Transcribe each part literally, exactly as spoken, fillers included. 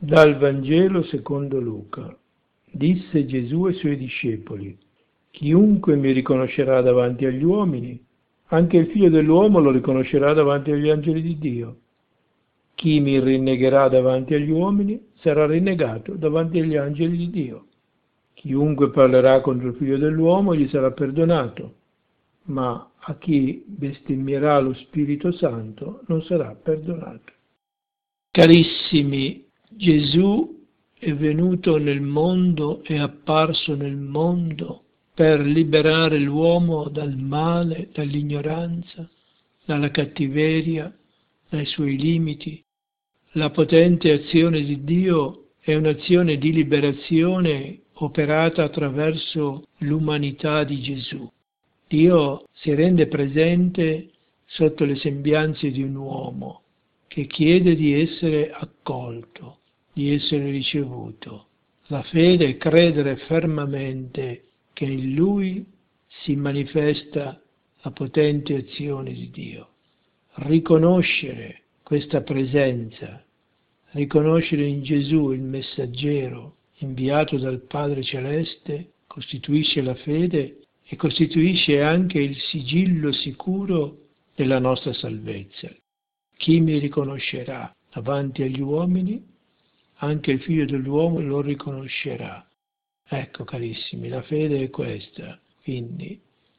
Dal Vangelo secondo Luca. Disse Gesù ai suoi discepoli: chiunque mi riconoscerà davanti agli uomini, anche il Figlio dell'uomo lo riconoscerà davanti agli angeli di Dio. Chi mi rinnegherà davanti agli uomini sarà rinnegato davanti agli angeli di Dio. Chiunque parlerà contro il Figlio dell'uomo gli sarà perdonato, ma a chi bestemmierà lo Spirito Santo non sarà perdonato. Carissimi, Gesù è venuto nel mondo, è apparso nel mondo per liberare l'uomo dal male, dall'ignoranza, dalla cattiveria, dai suoi limiti. La potente azione di Dio è un'azione di liberazione operata attraverso l'umanità di Gesù. Dio si rende presente sotto le sembianze di un uomo che chiede di essere accolto, di essere ricevuto. La fede è credere fermamente che in Lui si manifesta la potente azione di Dio. Riconoscere questa presenza, riconoscere in Gesù il messaggero inviato dal Padre Celeste, costituisce la fede e costituisce anche il sigillo sicuro della nostra salvezza. Chi mi riconoscerà davanti agli uomini, anche il Figlio dell'uomo lo riconoscerà. Ecco, carissimi, la fede è questa, quindi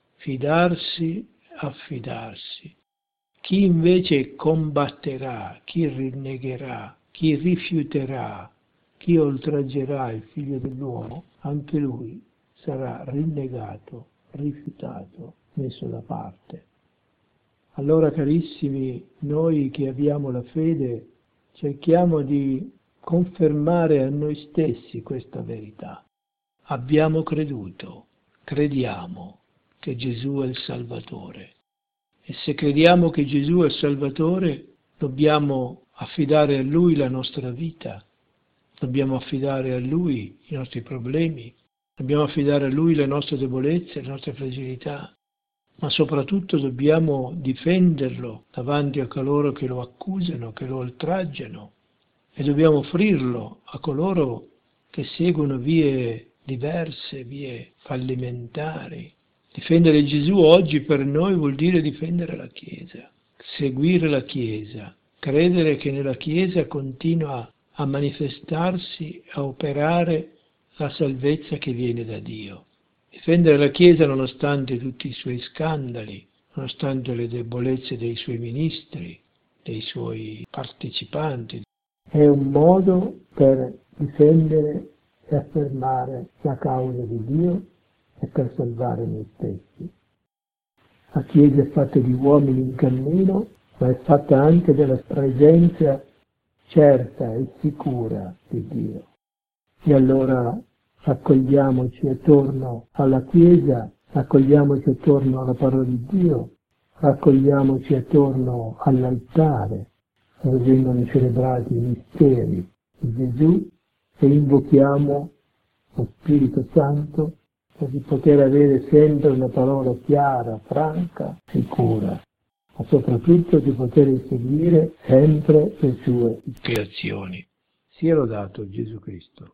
fidarsi, affidarsi. Chi invece combatterà, chi rinnegherà, chi rifiuterà, chi oltraggerà il Figlio dell'uomo, anche lui sarà rinnegato, rifiutato, messo da parte. Allora, carissimi, noi che abbiamo la fede, cerchiamo di confermare a noi stessi questa verità. Abbiamo creduto, crediamo che Gesù è il Salvatore. E se crediamo che Gesù è il Salvatore, dobbiamo affidare a Lui la nostra vita, dobbiamo affidare a Lui i nostri problemi, dobbiamo affidare a Lui le nostre debolezze, le nostre fragilità, ma soprattutto dobbiamo difenderlo davanti a coloro che lo accusano, che lo oltraggiano, e dobbiamo offrirlo a coloro che seguono vie diverse, vie fallimentari. Difendere Gesù oggi per noi vuol dire difendere la Chiesa, seguire la Chiesa, credere che nella Chiesa continua a manifestarsi, a operare la salvezza che viene da Dio. Difendere la Chiesa nonostante tutti i suoi scandali, nonostante le debolezze dei suoi ministri, dei suoi partecipanti. È un modo per difendere e affermare la causa di Dio e per salvare noi stessi. La Chiesa è fatta di uomini in cammino, ma è fatta anche della presenza certa e sicura di Dio. E allora raccogliamoci attorno alla Chiesa, raccogliamoci attorno alla parola di Dio, raccogliamoci attorno all'altare, dove vengono celebrati i misteri di Gesù, e invochiamo lo Spirito Santo per poter avere sempre una parola chiara, franca, sicura, ma soprattutto di poter eseguire sempre le sue ispirazioni. Sia lodato Gesù Cristo.